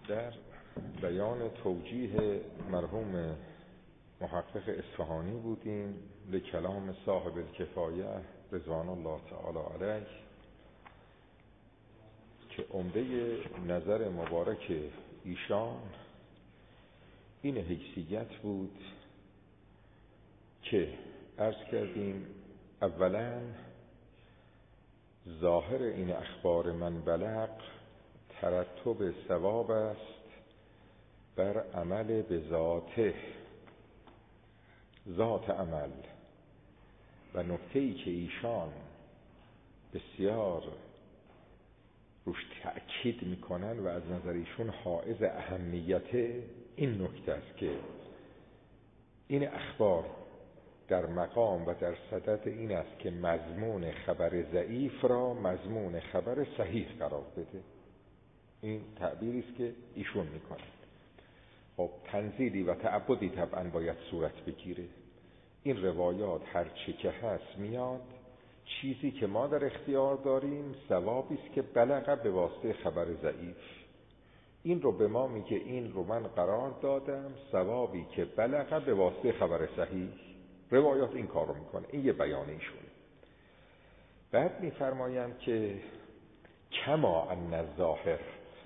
در بیان توجیه مرحوم محقق اصفهانی بودیم لکلام صاحب الکفایه رضوان الله تعالی علیه که عمده نظر مبارک ایشان این حیثیت بود که عرض کردیم اولا ظاهر این اخبار من بلغ ترتب ثواب است بر عمل به ذات عمل و نکته‌ای که ایشان بسیار روش تأکید میکنن و از نظر ایشون حائز اهمیت این نکته است که این اخبار در مقام و در صدد این است که مضمون خبر ضعیف را مضمون خبر صحیح قرار بده. این تعبیری است که ایشون میکنن. خب تنزیلی و تعبدی طبعا باید صورت بگیره. این روایات هر چی که هست میاد، چیزی که ما در اختیار داریم ثوابی است که بلغ به واسطه خبر ضعیف. این رو به ما میگه، این رو من قرار دادم ثوابی که بلغ به واسطه خبر صحیح. روایات این کار رو میکنه. این یه بیان ایشونه. بعد میفرمایند که کما ان الظاهر،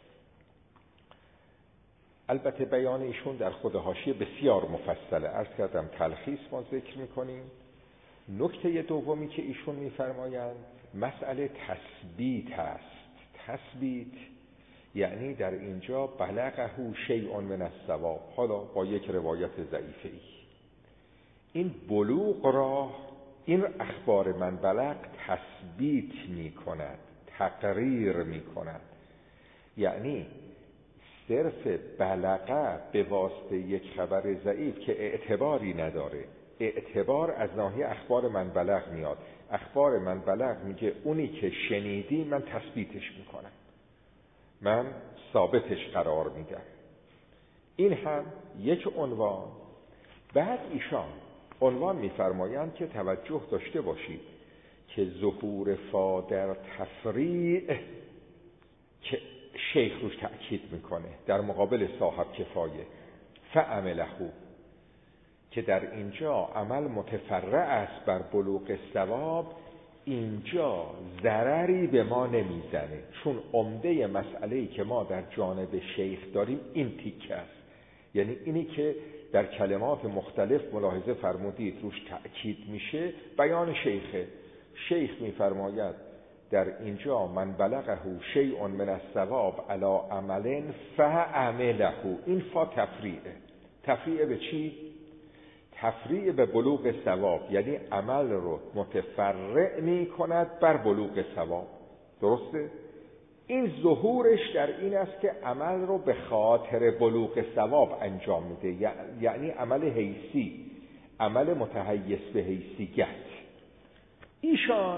البته بیان ایشون در خود حاشیه بسیار مفصله، عرض کردم تلخیص ما ذکر میکنیم. نکته دومی که ایشون میفرمایند مسئله تثبیت است. تثبیت یعنی در اینجا بلغه شیء من الثواب، حالا با یک روایت ضعیفه ای. این بلوغ را این اخبار من بلغ تثبیت میکند، تقریر میکند. یعنی صرف بلغه به واسطه یک خبر ضعیف که اعتباری نداره، اعتبار از ناحیه اخبار من بلغ میاد. اخبار من بلغ میگه اونی که شنیدی من تثبیتش میکنم، من ثابتش قرار میدم. این هم یک عنوان. بعد ایشان عنوان میفرمایند که توجه داشته باشید که ظهور فا در تفریع که شیخ روش تأکید میکنه در مقابل صاحب کفایه فعمله، که در اینجا عمل متفرع است بر بلوغ ثواب، اینجا ضرری به ما نمیزنه. چون عمده مسئله‌ای که ما در جانب شیخ داریم این تیکه است. یعنی اینی که در کلمات مختلف ملاحظه فرمودید روش تأکید میشه، بیان شیخه. شیخ میفرماید در اینجا من بلغه شیء من الثواب علی عمل فعمله. این فا تفریعه. تفریع به چی؟ تفریع به بلوغ ثواب، یعنی عمل رو متفرع می کند بر بلوغ ثواب. درسته؟ این ظهورش در این است که عمل رو به خاطر بلوغ ثواب انجام میده، یعنی عمل حیثی، عمل متحیز به حیثیت. ایشان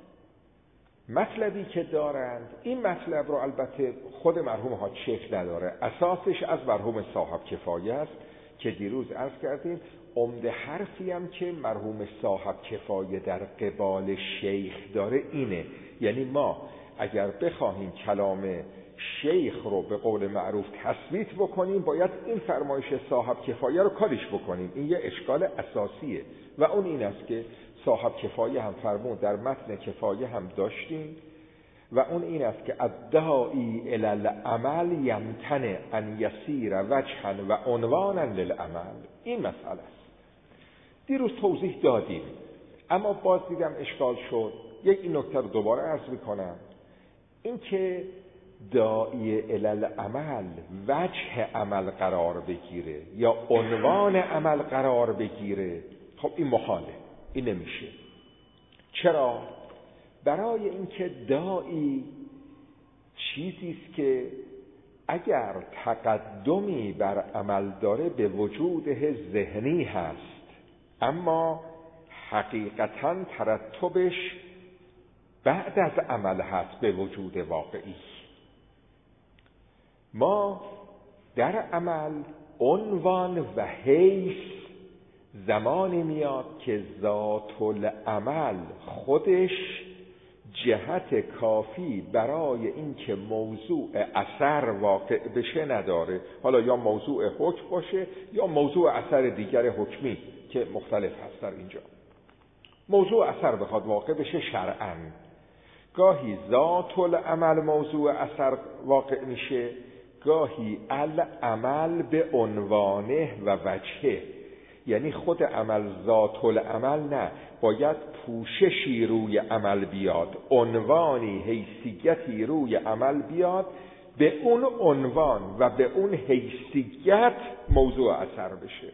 مطلبی که دارند، این مطلب رو البته خود مرحوم حاج شیخ نداره، اساسش از مرحوم صاحب کفایه است که دیروز عرض کردیم. عمده حرفی هم که مرحوم صاحب کفایه در قبال شیخ داره اینه، یعنی ما اگر بخواهیم کلام شیخ رو به قول معروف تثبیت بکنیم، باید این فرمایش صاحب کفایه رو کارش بکنیم. این یه اشکال اساسیه و اون این است که صاحب کفایه هم فرمود، در متن کفایه هم داشتیم، و اون این است که الداعی الی العمل یمتنع ان یسیر وجها و عنوانا للعمل. این مسئله است. دیروز توضیح دادیم اما باز دیدم اشکال شد. این نکته رو دوباره عرض میکنم، این که داعی الی العمل وجه عمل قرار بگیره یا عنوان عمل قرار بگیره، خب این محاله، این نمیشه. چرا؟ برای اینکه داعی چیزی است که اگر تقدمی بر عمل داره به وجوده ذهنی هست، اما حقیقتاً ترتبش بعد از عمل هست به وجود واقعی. ما در عمل عنوان و حیث زمانی میاد که ذات العمل خودش جهت کافی برای اینکه موضوع اثر واقع بشه نداره. حالا یا موضوع حکم باشه یا موضوع اثر دیگر حکمی که مختلف هست. در اینجا موضوع اثر بخواد واقع بشه شرعاً، گاهی ذات العمل موضوع اثر واقع میشه، گاهی العمل به عنوانه و وجهه، یعنی خود عمل ذات العمل نه، باید پوششی روی عمل بیاد، عنوانی حیثیتی روی عمل بیاد، به اون عنوان و به اون حیثیت موضوع اثر بشه.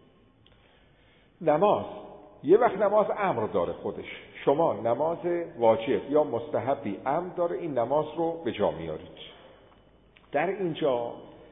نماز، یه وقت نماز امر داره خودش، شما نماز واجب یا مستحبی امر داره، این نماز رو به جا میارید. در اینجا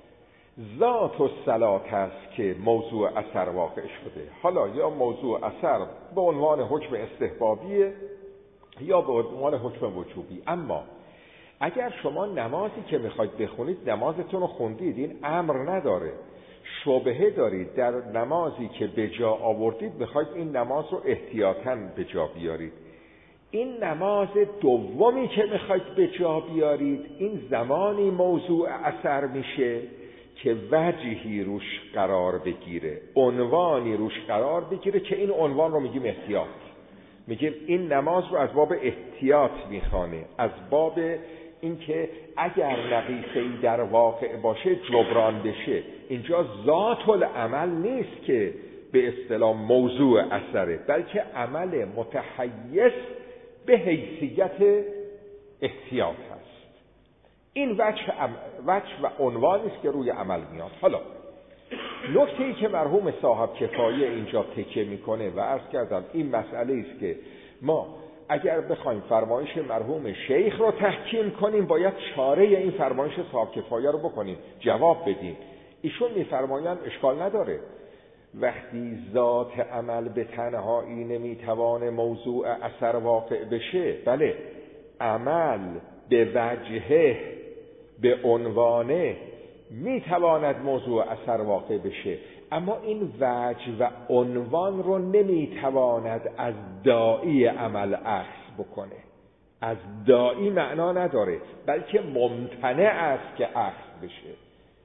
ذات الصلات هست که موضوع اثر واقع شده. حالا یا موضوع اثر به عنوان حکم استحبابیه یا به عنوان حکم وجوبی. اما اگر شما نمازی که میخواید بخونید نمازتون رو خوندید، این امر نداره، شبهه دارید در نمازی که به جا آوردید، میخواید این نماز رو احتیاطاً به جا بیارید، این نماز دومی که میخواید به جا بیارید، این زمانی موضوع اثر میشه که وجهی روش قرار بگیره، عنوانی روش قرار بگیره که این عنوان رو میگیم احتیاط. میگیم این نماز رو از باب احتیاط میخوانه، از باب اینکه اگر نقیصه‌ای در واقع باشه جبران بشه. اینجا ذات العمل نیست که به اصطلاح موضوع اثره، بلکه عمل متحیز به حیثیت احتیاط هست. این وجه و عنوانی است که روی عمل میاد. حالا نکته‌ای که مرحوم صاحب کفایه اینجا تکیه میکنه و عرض کردم این مسئله است که ما اگر بخوایم فرمایش مرحوم شیخ رو تحکیم کنیم، باید چاره این فرمایش صاحب کفایه رو بکنیم، جواب بدیم. ایشون میفرمایند اشکال نداره، وقتی ذات عمل به تنهایی نمیتوانه موضوع اثر واقع بشه، بله عمل به وجهه به عنوانه میتواند موضوع اثر واقع بشه، اما این وجه و عنوان رو نمیتواند از داعی عمل اخذ بکنه. از داعی معنا نداره، بلکه ممتنع است که اخذ بشه.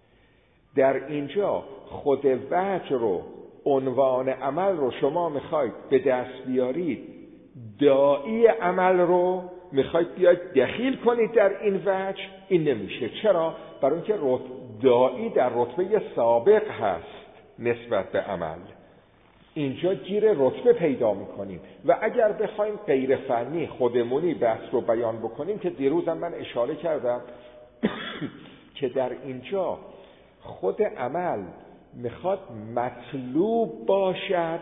در اینجا خود وجه رو، عنوان عمل رو شما میخواید به دست بیارید، داعی عمل رو میخواید بیاید دخیل کنید در این وجه، این نمیشه. چرا؟ برای اینکه داعی در رتبه سابق هست نسبت به عمل، اینجا گیر رتبه پیدا میکنیم. و اگر بخوایم غیر فنی خودمونی بحث رو بیان بکنیم که دیروزم من اشاره کردم که در اینجا خود عمل میخواد مطلوب باشد،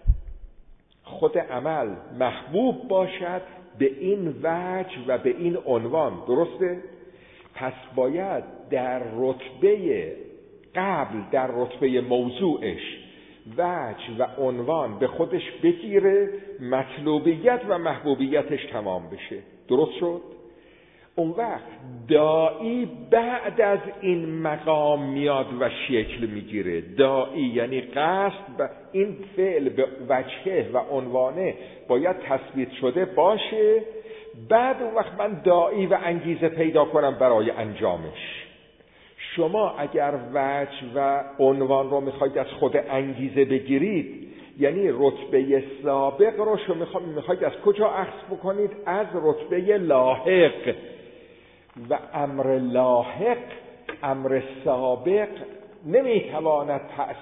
خود عمل محبوب باشد به این وجه و به این عنوان، درسته؟ پس باید در رتبه قبل، در رتبه موضوعش وجه و عنوان به خودش بگیره، مطلوبیت و محبوبیتش تمام بشه. درست شد؟ اون وقت داعی بعد از این مقام میاد و شکل میگیره. داعی یعنی قصد، این فعل به وجهه و عنوانه باید تثبیت شده باشه، بعد اون وقت من داعی و انگیزه پیدا کنم برای انجامش. شما اگر وجه و عنوان رو میخواید از خود انگیزه بگیرید، یعنی رتبه سابق رو شما میخواید از کجا اخذ بکنید؟ از رتبه لاحق. و امر لاحق، امر سابق نمیتواند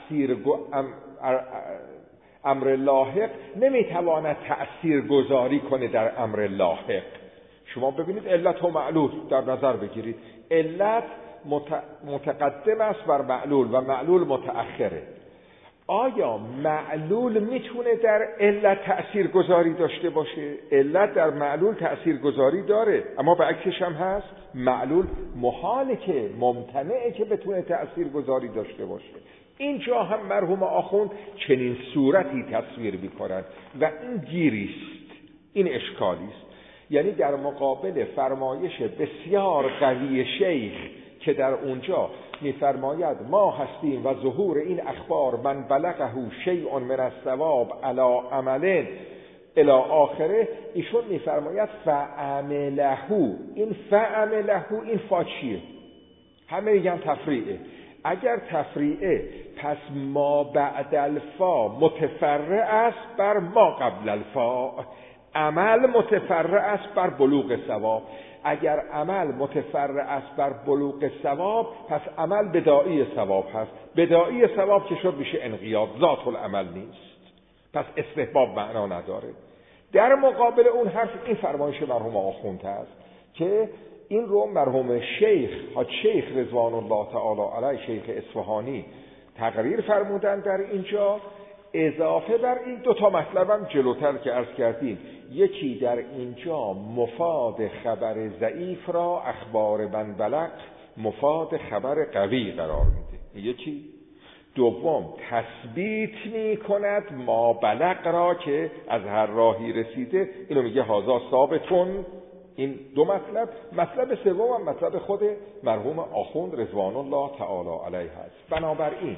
امر لاحق نمیتواند تأثیر گذاری کنه در امر لاحق. شما ببینید علت و معلول در نظر بگیرید، علت متقدم است بر معلول و معلول متأخره. آیا معلول میتونه در علت تأثیر گذاری داشته باشه؟ علت در معلول تأثیر گذاری داره، اما به عکسش هم هست. معلول محاله که، ممتنعه که بتونه تأثیر گذاری داشته باشه. اینجا هم مرحوم آخوند چنین صورتی تصویر میکنند و این گیریست، این اشکالیست. یعنی در مقابل فرمایش بسیار قوی شیخ که در اونجا می‌فرماید ما هستیم و ظهور این اخبار من بلغه شیء من الثواب علی عمل الی آخره ایشون میفرماید فعملهو. این فعملهو این فا چیه؟ همه میگن تفریعه. اگر تفریعه پس ما بعد الفا متفرع است بر ما قبل الفا. عمل متفرع است بر بلوغ ثواب. اگر عمل متفرع است بر بلوغ ثواب پس عمل بداعی ثواب هست. بداعی ثواب که شد میشه انقیاد، ذات العمل نیست، پس استحباب معنا نداره. در مقابل اون حرف این فرمایش مرحوم آخوند است که این رو مرحوم شیخ رضوان الله تعالی علیه، شیخ اصفهانی تقریر فرمودن در اینجا. اضافه بر این دو تا مطلبم جلوتر که عرض کردیم، یکی در اینجا مفاد خبر ضعیف را اخبار من بلغ مفاد خبر قوی قرار میده، یکی. دوم تثبیت می کند ما بلغ را که از هر راهی رسیده، اینو میگه هازا ثابتون. این دو مطلب. مطلب سوم هم مطلب خود مرحوم آخوند رضوان الله تعالی علیه هست. بنابراین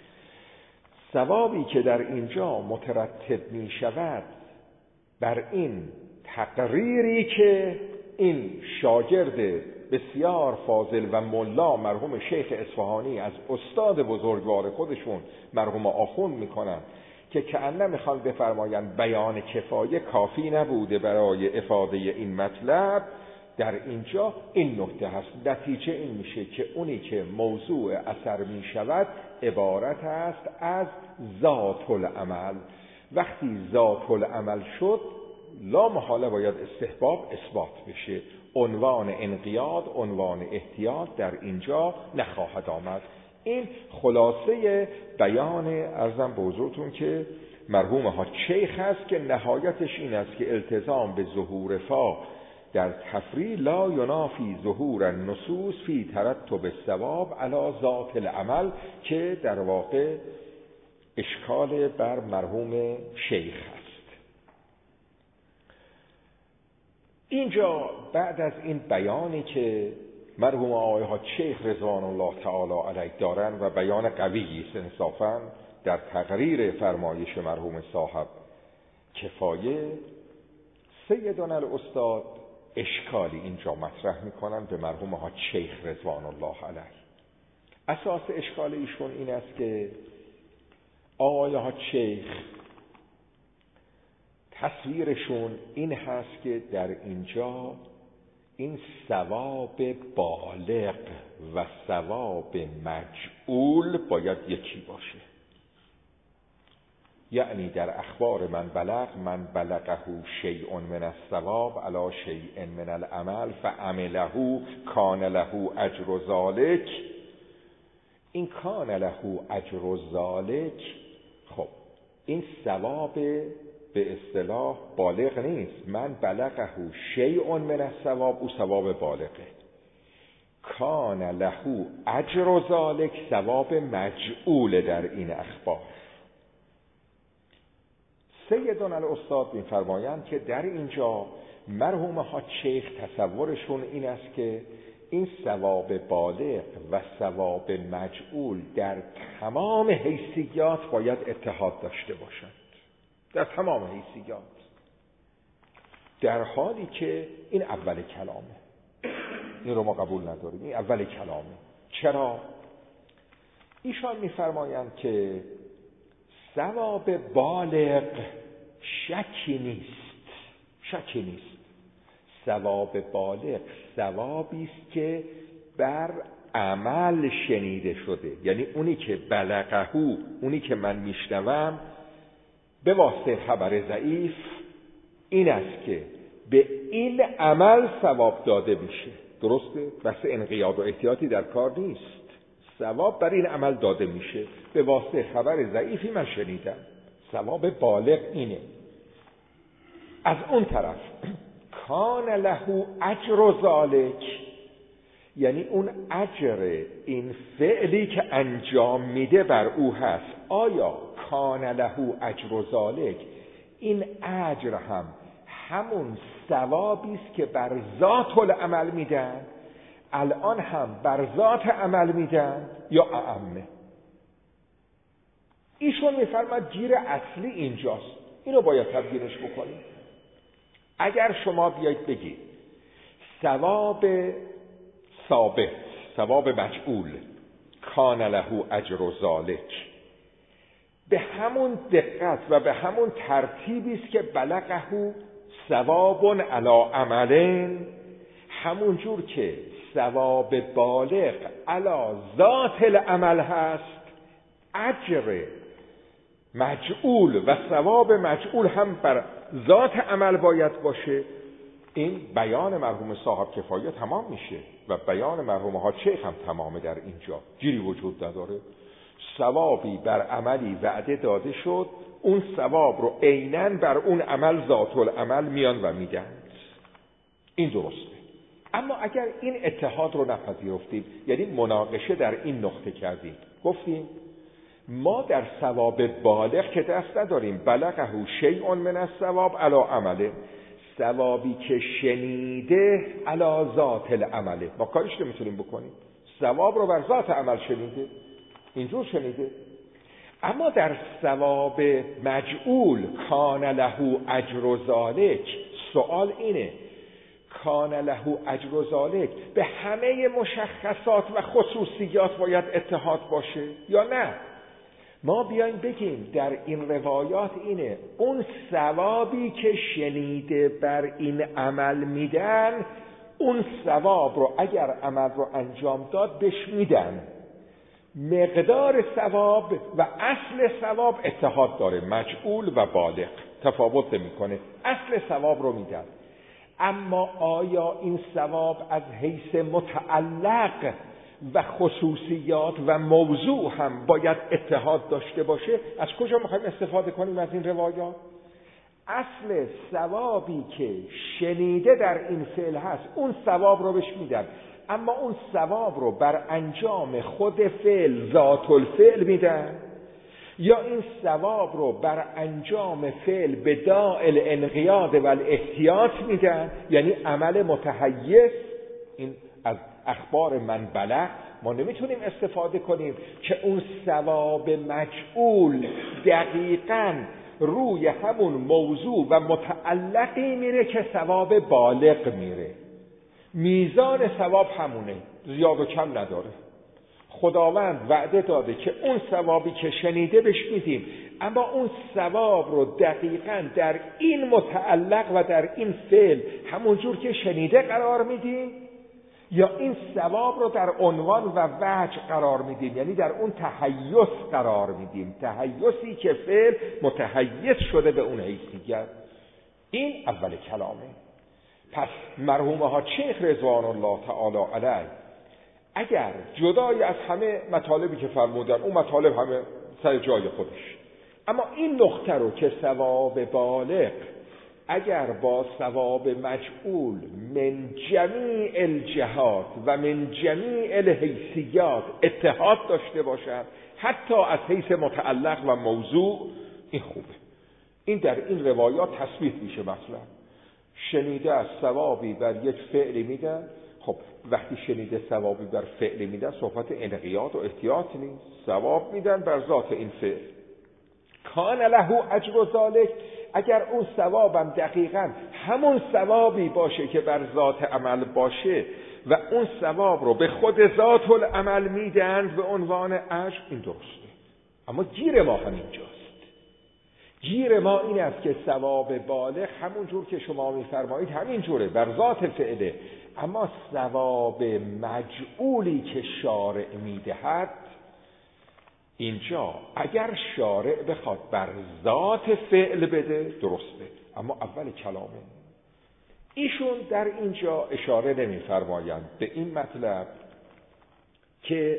ثوابی که در اینجا مترتب می شود بر این تقریری که این شاگرد بسیار فاضل و ملا مرحوم شیخ اصفهانی از استاد بزرگوار خودشون مرحوم آخوند میکنن که کأنه میخوان بفرمایند بیان کفایه کافی نبوده برای افاده این مطلب، در اینجا این نکته هست. نتیجه این میشه که اونی که موضوع اثر میشود عبارت است از ذات العمل. وقتی ذات العمل شد لا محاله باید استحباب اثبات بشه. عنوان انقیاد، عنوان احتیاط در اینجا نخواهد آمد. این خلاصه بیان عرضم به حضورتون که مرحوم ها شیخ هست که نهایتش این است که التزام به ظهور فا در تفریع لا ینافی ظهور النصوص فی ترتب الثواب علی ذات العمل، که در واقع اشکال بر مرحوم شیخ هست. اینجا بعد از این بیانی که مرحوم آقای ها شیخ رضوان الله تعالی علیه دارن و بیان قویی است انصافاً در تقریر فرمایش مرحوم صاحب کفایه، سیدنا الاستاد اشکالی اینجا مطرح میکنن به مرحوم ها شیخ رضوان الله علیه. اساس اشکال ایشون این است که آقای ها شیخ تصویرشون این هست که در اینجا این ثواب بالغ و ثواب مجعول باید یکی باشه. یعنی در اخبار من بلغه شیء من الثواب علی شیء من العمل فعمله کان له اجر ذلک. این کان له اجر ذلک، خب این ثواب به اصطلاح بالغ نیست. من بلغه شیء من الثواب، او ثواب بالغه. کان له اجر ذلک ثواب مجعول در این اخبار. سیدنا الاستاد می‌فرمایند که در اینجا مرحوم ها شیخ تصورشون این است که این ثواب بالغ و ثواب مجعول در تمام حیثیات باید اتحاد داشته باشند، در تمام حیثیات، در حالی که این اول کلامه. این رو ما قبول نداریم، این اول کلامه. چرا؟ ایشان می‌فرمایند که ثواب بالغ شکی نیست. ثواب بالغ ثوابی است که بر عمل شنیده شده. یعنی اونی که بلغهو، اونی که من میشنوم به واسطه خبر ضعیف، این است که به این عمل ثواب داده میشه. درسته؟ بس انقیاد و احتیاطی در کار نیست. ثواب بر این عمل داده میشه به واسطه خبر ضعیفی من شنیدم. ثواب بالغ اینه. از اون طرف کان له اجر ذلک، یعنی اون اجر این فعلی که انجام میده بر او هست. آیا کان له اجر ذلک، این اجر هم همون ثوابی است که بر ذات العمل میدن، الان هم بر ذات عمل میدن، یا اعمه؟ ایشون میفرماد گیر اصلی اینجاست. اینو باید تبیینش بکنیم. اگر شما بیایید بگید ثواب ثابت، ثواب مجعول، کان له اجر ذالک، به همون دقت و به همون ترتیبی است که بلغه ثواب علی عمل، همون جور که ثواب بالغ علی ذات العمل هست، اجر مجعول و ثواب مجعول هم بر ذات عمل باید باشه. این بیان مرحوم صاحب کفایه تمام میشه و بیان مرحوم حاج شیخ هم تمامه. در اینجا گیری وجود نداره. ثوابی بر عملی وعده داده شد، اون ثواب رو عیناً بر اون عمل ذات العمل میان و میدن. این درسته. اما اگر این اتحاد رو نپذیرفتیم، یعنی مناقشه در این نقطه کردیم، گفتیم ما در ثواب بالغ که دست نداریم، بلغه شیء من الثواب علی عمله، ثوابی که شنیده علی ذات العمله، ما کارش نمیتونیم بکنیم. ثواب رو بر ذات عمل شنیده، اینجور شنیده. اما در ثواب مجعول کان له اجر ذالک، سوال اینه کان له اجر ذالک به همه مشخصات و خصوصیات باید اتحاد باشه یا نه؟ ما بیایم بگیم در این روایات اینه اون ثوابی که شنیده بر این عمل میدن، اون ثواب رو اگر عمل رو انجام داد بهش میدن. مقدار ثواب و اصل ثواب اتحاد داره، مجعول و بالغ تفاوت میکنه، اصل ثواب رو میدن. اما آیا این ثواب از حیث متعلق و خصوصیات و موضوع هم باید اتحاد داشته باشه؟ از کجا میخوایم استفاده کنیم از این روایات؟ اصل ثوابی که شنیده در این فعل هست، اون ثواب رو بهش میدن. اما اون ثواب رو بر انجام خود فعل ذات الفعل میدن، یا این ثواب رو بر انجام فعل به داء الانقیاد و الاحتیاط میدن، یعنی عمل متحیز. این از اخبار من بلغ ما نمیتونیم استفاده کنیم که اون ثواب مجعول دقیقاً روی همون موضوع و متعلقی میره که ثواب بالغ میره. میزان ثواب همونه، زیاد و کم نداره. خداوند وعده داده که اون ثوابی که شنیده بهش میدیم، اما اون ثواب رو دقیقاً در این متعلق و در این فعل همون جور که شنیده قرار میدیم، یا این ثواب رو در عنوان و وجه قرار میدیم، یعنی در اون تحیز قرار میدیم، تحیزی که فعل متحیز شده به اون حیثیت. این اول کلامه. پس مرحوم حاج شیخ رضوان الله تعالی علیه اگر جدای از همه مطالبی که فرمودن، اون مطالب همه سر جای خودش، اما این نقطه رو که ثواب بالغ اگر با ثواب مجعول من جمیع الجهات و من جمیع الحیثیات اتحاد داشته باشد، حتی از حیث متعلق و موضوع، این خوبه. این در این روایات تثبیت میشه. مثلا شنیده از ثوابی بر یک فعلی میدن، خب وقتی شنیده ثوابی بر فعلی میدن صحبت انقیاد و احتیاط نیست، ثواب میدن بر ذات این فعل. کان له اجر ذالک، اگر اون ثوابم دقیقاً همون ثوابی باشه که بر ذات عمل باشه و اون ثواب رو به خود ذات العمل میدن به عنوان اجر، این درسته. اما گیر ما همینجاست. گیر ما این است که ثواب بالغ همون جور که شما میفرمایید همین جوره، بر ذات فعله، اما ثواب مجعولی که شارع میدهد، اینجا اگر شارع بخواد بر ذات فعل بده درسته، اما اول کلامه. ایشون در اینجا اشاره نمی‌فرمایند به این مطلب که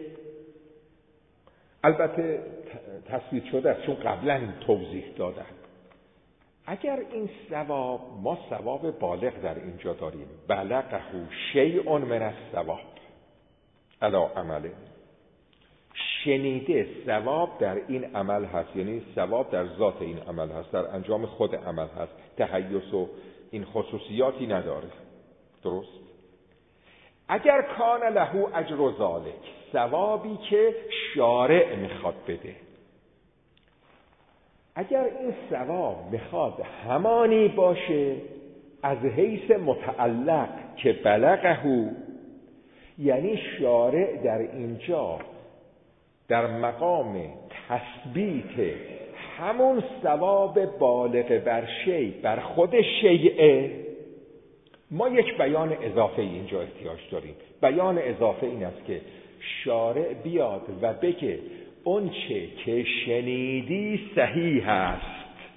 البته تثبیت شده است، چون قبلا توضیح دادن. اگر این ثواب، ما ثواب بالغ در اینجا داریم، بلغه شیء من الثواب علی عمله، شنیده ثواب در این عمل هست، یعنی ثواب در ذات این عمل هست، در انجام خود عمل هست، تحیز و این خصوصیاتی نداره. درست؟ اگر کان له اجر ذالک، ثوابی که شارع میخواد بده، اگر این ثواب میخواد همانی باشه از حیث متعلق که بلغه، یعنی شارع در اینجا در مقام تثبیت همون ثواب بالغ بر شیء بر خود شیء، ما یک بیان اضافه اینجا احتیاج داریم. بیان اضافه این است که شارع بیاد و بگه اون چه که شنیدی صحیح است،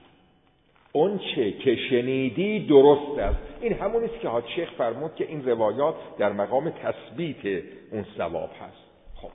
اون چه که شنیدی درست است. این همون است که حاج شیخ فرمود که این روایات در مقام تثبیت اون ثواب هست. خب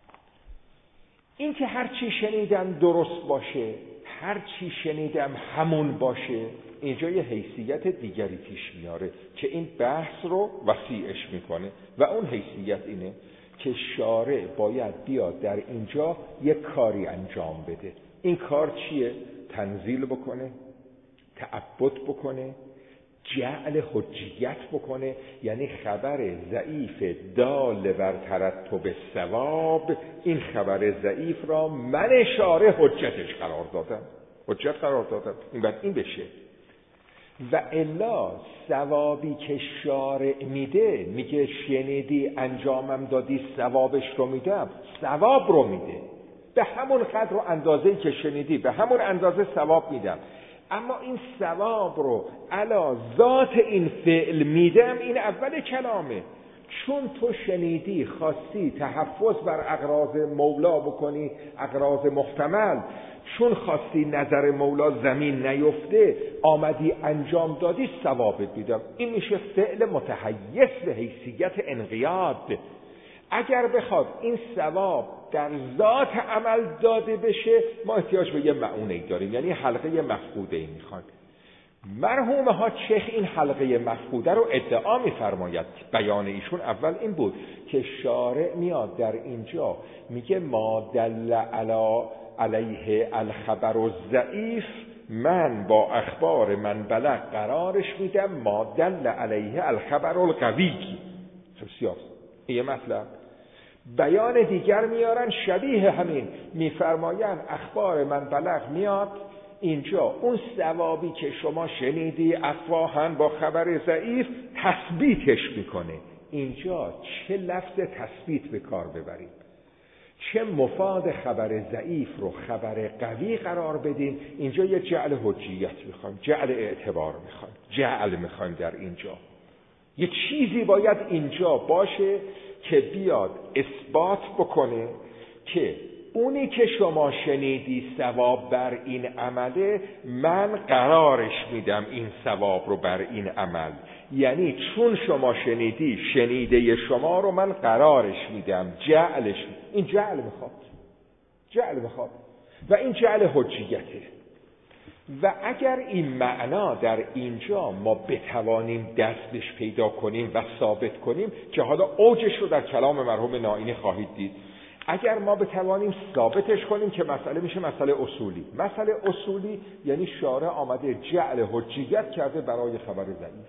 این که هر چی شنیدم درست باشه، هر چی شنیدم همون باشه، اینجا یه حیثیت دیگری پیش میاره که این بحث رو وسیعش میکنه و اون حیثیت اینه که شارع باید بیاد در اینجا یک کاری انجام بده. این کار چیه؟ تنزیل بکنه، تعبد بکنه، جعل حجیت بکنه، یعنی خبر ضعیف دال بر ترتب ثواب، این خبر ضعیف را من شارع حجتش قرار دادم، حجت قرار دادم، این بعد این بشه. و الا ثوابی که شارع میده، میگه شنیدی انجامم دادی ثوابش رو میدم، ثواب رو میده به همون قدر و اندازه‌ای که شنیدی به همون اندازه ثواب میدم. اما این ثواب رو علا ذات این فعل میدم، این اول کلامه. چون تو شنیدی خواستی تحفظ بر اغراض مولا بکنی، اغراض محتمل، چون خواستی نظر مولا زمین نیفته آمدی انجام دادی، ثوابت میدم. این میشه فعل متحیز به حیثیت انقیاد. اگر بخواد این ثواب در ذات عمل داده بشه، ما احتیاج به یه معونه‌ای داریم، یعنی حلقه مفقوده میخواد. مرحوم ها شیخ این حلقه مفقوده رو ادعا میفرماید. بیان ایشون اول این بود که شارع میاد در اینجا میگه ما دل علیه الخبر الضعیف، من با اخبار من بلغ قرارش میدم ما دل علیه الخبر القوی. خب سیاست این مطلب. بیان دیگر میارن شبیه همین، میفرماین اخبار من بلغ میاد اینجا اون ثوابی که شما شنیدی افواهاً با خبر ضعیف تثبیتش میکنه. اینجا چه لفظ تثبیت به کار ببریم، چه مفاد خبر ضعیف رو خبر قوی قرار بدیم. اینجا یه جعل حجیت میخوایم، جعل اعتبار میخوایم، جعل میخوایم. در اینجا یه چیزی باید اینجا باشه که بیاد اثبات بکنه که اونی که شما شنیدی ثواب بر این عمله، من قرارش میدم این ثواب رو بر این عمل. یعنی چون شما شنیدی، شنیده شما رو من قرارش میدم، جعلش. این جعل میخواد، جعل میخواد و این جعل حجیته. و اگر این معنا در اینجا ما بتوانیم دستش پیدا کنیم و ثابت کنیم، که حالا اوجش رو در کلام مرحوم نائینی خواهید دید، اگر ما بتوانیم ثابتش کنیم که مسئله میشه مسئله اصولی. مسئله اصولی یعنی شارع آمده جعل حجیت کرده برای خبر ضعیف.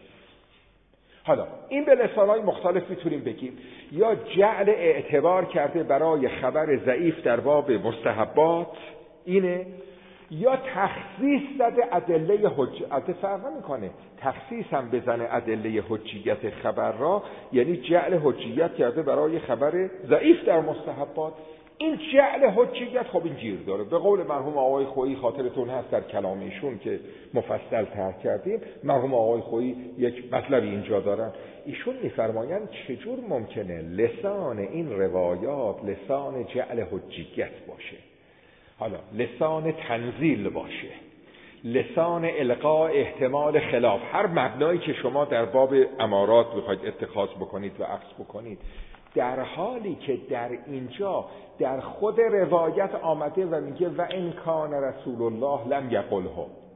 حالا این به لسانهای مختلف میتونیم بگیم یا جعل اعتبار کرده برای خبر ضعیف در باب مستحبات اینه، یا تخصیص زده ادله حجیت. فرق نمیکنه، تخصیص هم بزنه ادله حجیت خبر را، یعنی جعل حجیت کرده برای خبر ضعیف در مستحبات. این جعل حجیت خب این گیر داره. به قول مرحوم آقای خویی، خاطرتون هست در کلام ایشون که مفصل طرح کردیم، مرحوم آقای خویی یک مطلبی اینجا دارن. ایشون میفرمایند چجور ممکنه لسان این روایات لسان جعل حجیت باشه، حالا لسان تنزیل باشه، لسان القاء احتمال خلاف، هر مبنایی که شما در باب امارات بخواید اتخاذ بکنید و عکس بکنید، در حالی که در اینجا در خود روایت آمده و میگه و ان کان رسول الله لم یقله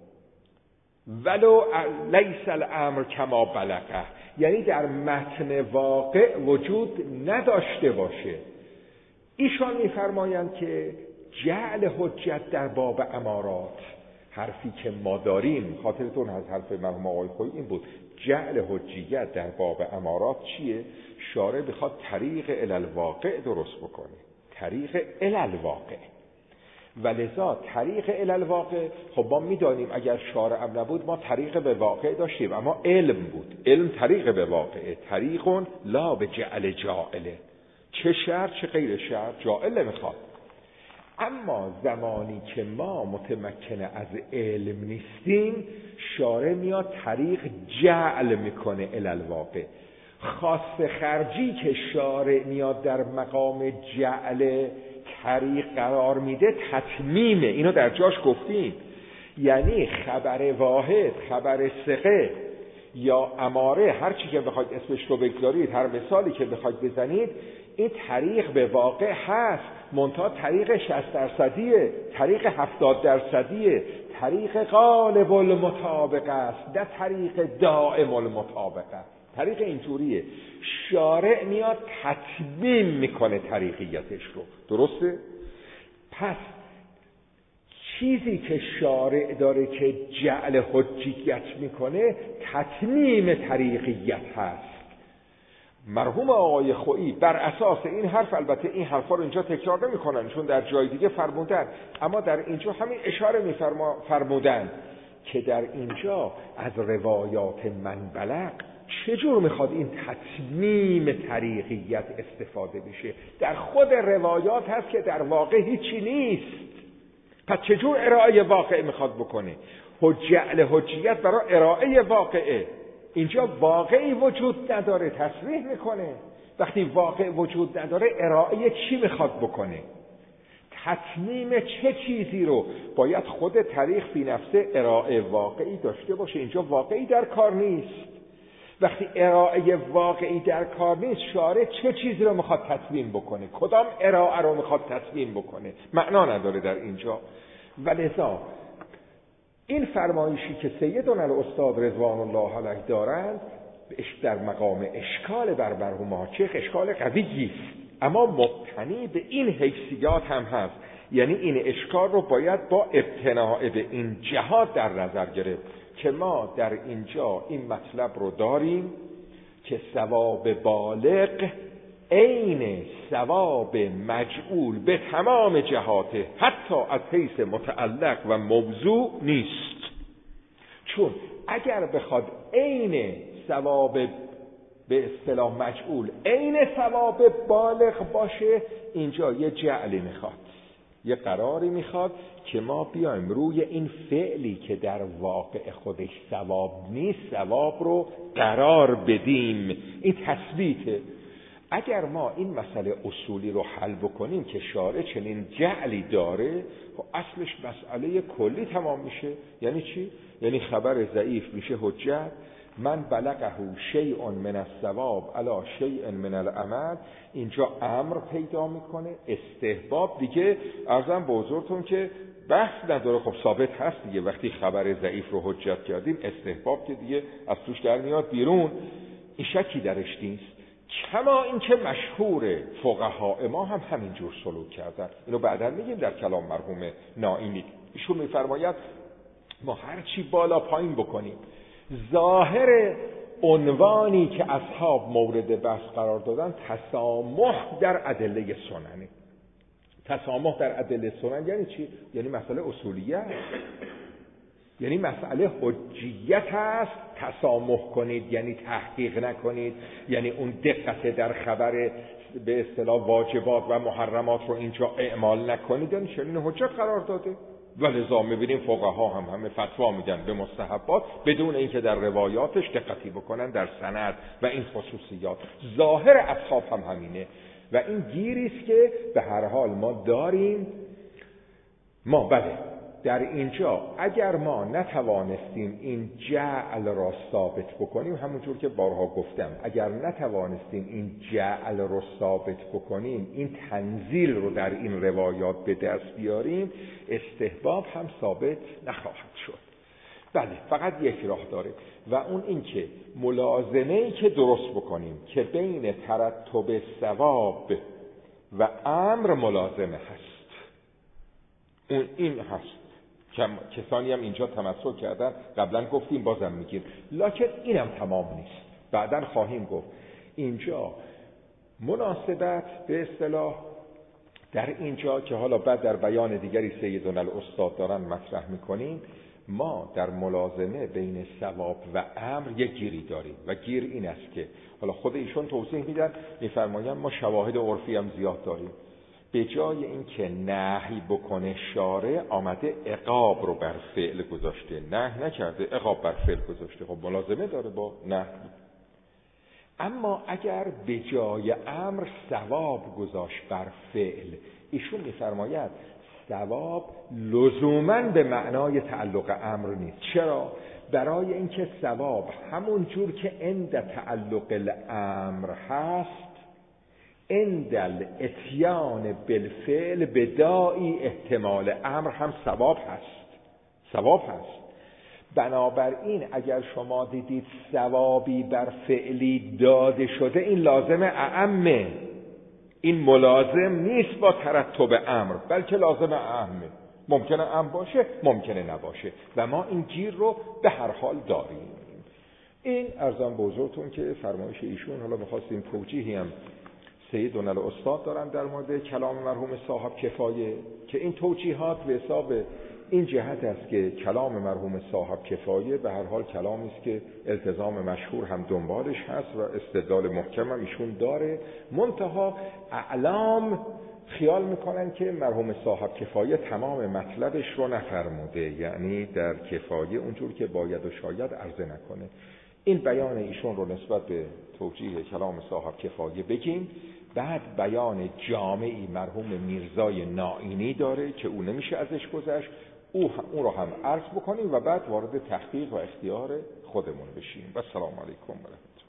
ولو لیس الامر کما بلغه، یعنی در متن واقع وجود نداشته باشه. ایشان میفرمایند که جعل حجت در باب امارات، حرفی که ما داریم، خاطرتون از حرف مرحوم آقای خویی این بود، جعل حجیت در باب امارات چیه؟ شارع بخواد طریق الالواقع درست بکنه، طریق الالواقع. و لذا طریق الالواقع، خب ما میدانیم اگر شارع نبود ما طریق به واقع داشتیم، اما علم بود. علم طریق به واقعه، طریقون لا به جعل جائله، چه شرط چه غیر شرط جائل نمیخواد. اما زمانی که ما متمکن از علم نیستیم، شارع میاد طریق جعل میکنه الالواقع. خاص خرجی که شارع میاد در مقام جعل طریق قرار میده تتمیمه، اینو در جاش گفتیم. یعنی خبر واحد، خبر ثقه یا اماره، هر چی که بخواید اسمش رو بگذارید، هر مثالی که بخواید بزنید، این طریق به واقع هست، منتها طریق 60%، طریق 70%، طریق غالب المطابق است، نه طریق دائم المطابق است. طریق اینجوریه. شارع میاد تتمیم میکنه طریقیتش رو، درسته؟ پس چیزی که شارع داره که جعل حجیت میکنه تتمیم طریقیت هست. مرحوم آقای خویی بر اساس این حرف، البته این حرفا رو اینجا تکرار نمیکنن چون در جای دیگه فرمودن، اما در اینجا همین اشاره فرمودن که در اینجا از روایات من بلغ چجور میخواد این تتمیم طریقیت استفاده بشه؟ در خود روایات هست که در واقع هیچی نیست. پس چجور ارائه واقع میخواد بکنه؟ جعل حجیت برای ارائه واقعه. اینجا واقعی وجود نداره، تصریح میکنه. وقتی واقع وجود نداره ارائه چی میخواد بکنه؟ تتمیم چه چیزی رو؟ باید خود طریق فی نفسه ارائه واقعی داشته باشه. اینجا واقعی در کار نیست. وقتی ارائه واقعی در کار نیست، شارع چه چیزی رو میخواد تتمیم بکنه؟ کدام ارائه رو میخواد تتمیم بکنه؟ معنا نداره در اینجا. ولذا این فرمایشی که سیدنا الاستاد رضوان الله علیه دارند در مقام اشکال بر مرحوم حاجی اشکال قویی است، اما مبتنی به این حیثیات هم هست. یعنی این اشکال رو باید با ابتناء به این جهات در نظر گرفت که ما در اینجا این مطلب رو داریم که ثواب بالغ عین ثواب مجعول به تمام جهاته، حتی از حیث متعلق و موضوع نیست. چون اگر بخواد عین ثواب به اصطلاح مجعول عین ثواب بالغ باشه، اینجا یه جعلی میخواد، یه قراری میخواد که ما بیایم روی این فعلی که در واقع خودش ثواب نیست ثواب رو قرار بدیم. این تثبیته. اگر ما این مسئله اصولی رو حل بکنیم که شارع چنین جعلی داره، خب اصلش مسئله کلی تمام میشه. یعنی چی؟ یعنی خبر ضعیف میشه حجت، من بلغه شیء من الثواب علی شیء من العمل. اینجا امر پیدا میکنه، استحباب دیگه عرضم به حضورتون که بحث نداره، خب ثابت هست دیگه. وقتی خبر ضعیف رو حجت کردیم، استحباب که دیگه از توش در میاد بیرون، این شکی درش نیست. کما این که مشهور فقهای ما هم همینجور سلوک کردن. اینو بعدا میگیم در کلام مرحوم نائینی. ایشون میفرماید ما هر چی بالا پایین بکنیم، ظاهر عنوانی که اصحاب مورد بحث قرار دادن تسامح در ادله سننه. تسامح در ادله سنن یعنی چی؟ یعنی مسئله اصولیه، یعنی مسئله حجیت هست. تسامح کنید یعنی تحقیق نکنید، یعنی اون دقت در خبر به اصطلاح واجبات و محرمات رو اینجا اعمال نکنید، یعنی چنین حجت قرار داده. ولذا میبینیم فقها هم همه فتوا میدن به مستحبات بدون اینکه در روایاتش دقتی بکنن در سند و این خصوصیات. ظاهر اصحاب هم همینه و این گیریست که به هر حال ما داریم. ما بله در اینجا اگر ما نتوانستیم این جعل را ثابت بکنیم، همونجور که بارها گفتم، اگر نتوانستیم این جعل را ثابت بکنیم، این تنزیل رو در این روایات به دست بیاریم، استحباب هم ثابت نخواهد شد. بله فقط یک راه داره و اون این که ملازمه‌ای که درست بکنیم که بین ترتب ثواب و امر ملازمه هست. اون این هست. کسانی هم اینجا تمسک کردن، قبلا گفتیم بازم میگیم، لکن اینم تمام نیست. بعداً خواهیم گفت اینجا مناسبت به اصطلاح در اینجا که حالا بعد در بیان دیگری سیدنا الاستاد دارن مطرح میکنیم، ما در ملازمه بین ثواب و امر یک گیری داریم و گیر این است که حالا خود ایشون توضیح میدن، میفرمایند ما شواهد عرفی هم زیاد داریم، به جای اینکه نهی بکنه شارع آمده عقاب رو بر فعل گذاشته، نهی نکرده عقاب بر فعل گذاشته. خب ملازمه داره با نهی. اما اگر به جای امر ثواب گذاشت بر فعل، ایشون میفرماید ثواب لزوماً به معنای تعلق امر نیست. چرا؟ برای اینکه ثواب همون جور که عند تعلق الامر هست، عند الاتیان بالفعل بداعی احتمال امر هم ثواب هست. بنابراین اگر شما دیدید ثوابی بر فعلی داده شده، این لازم اعمه، این ملازم نیست با ترتب امر، بلکه لازم اعمه. ممکنه امر باشه، ممکنه نباشه و ما این گیر رو به هر حال داریم. این ارزم به حضورتون که فرمایش ایشون. حالا می‌خواستیم توجیهی هم سیدنا الاستاد دارن در مورد کلام مرحوم صاحب کفایه، که این توجیهات به حساب این جهت است که کلام مرحوم صاحب کفایه به هر حال کلامی است که التزام مشهور هم دنبالش هست و استدلال محکم هم ایشون داره. منتها اعلام خیال میکنن که مرحوم صاحب کفایه تمام مطلبش رو نفرموده، یعنی در کفایه اونجور که باید و شاید عرضه نکنه. این بیان ایشون رو نسبت به توجیه کلام صاحب کفایه بگیم. بعد بیان جامعی مرحوم میرزای نائینی داره که او نمیشه ازش گذشت، اون رو هم عرض بکنیم و بعد وارد تحقیق و اختیار خودمون بشیم. و السلام علیکم و رحمت الله.